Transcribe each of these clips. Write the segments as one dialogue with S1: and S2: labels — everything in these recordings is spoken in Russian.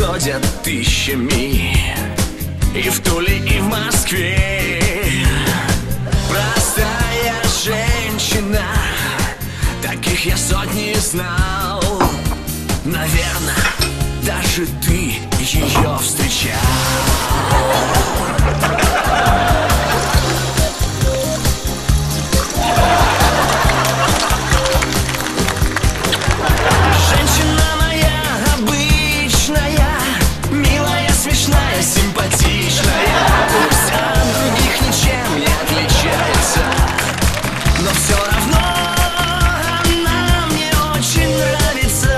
S1: ходят тысячами и в Туле, и в Москве. Простая женщина, таких я сотни знал. Наверное, даже ты ее встречал. Женщина моя обычная, милая, смешная, симпатичная. Пусть от других ничем не отличается, но все равно она мне очень нравится.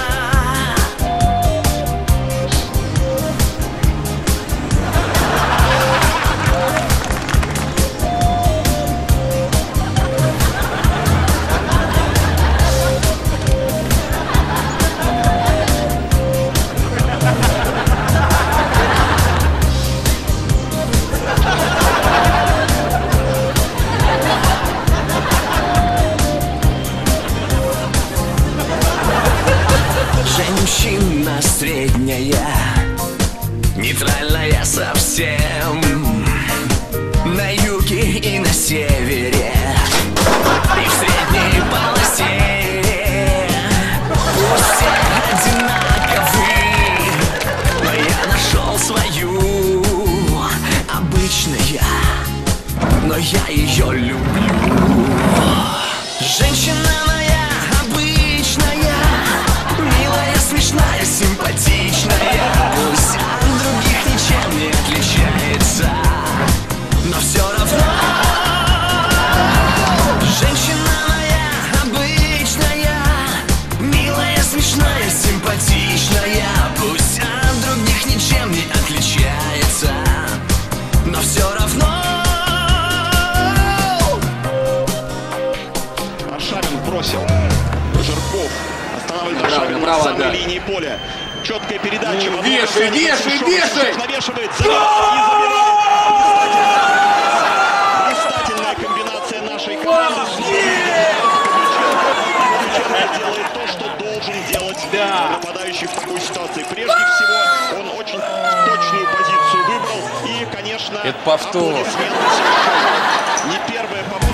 S1: Женщина средняя, нейтральная совсем, на юге и на севере, и в средней полосе. Пусть все одинаковы, но я нашел свою. Обычная, но я ее люблю. Женщина моя обычная, милая, смешная, симпатичная. Пусть от других ничем не отличается, но все равно. Женщина моя обычная, милая, смешная, симпатичная. Пусть от других ничем не отличается, но все равно.
S2: Аршавин бросил. Жирков останавливает Аршавина на самой линии поля. Четкая передача.
S3: Вешай, вешай, вешай!
S2: Навешивает. Блистательная комбинация нашей команды. Делает то, что должен делать нападающий в такой ситуации. Прежде всего, он очень точную позицию выбрал. И, конечно,
S3: это повтор.
S2: не первая попытка.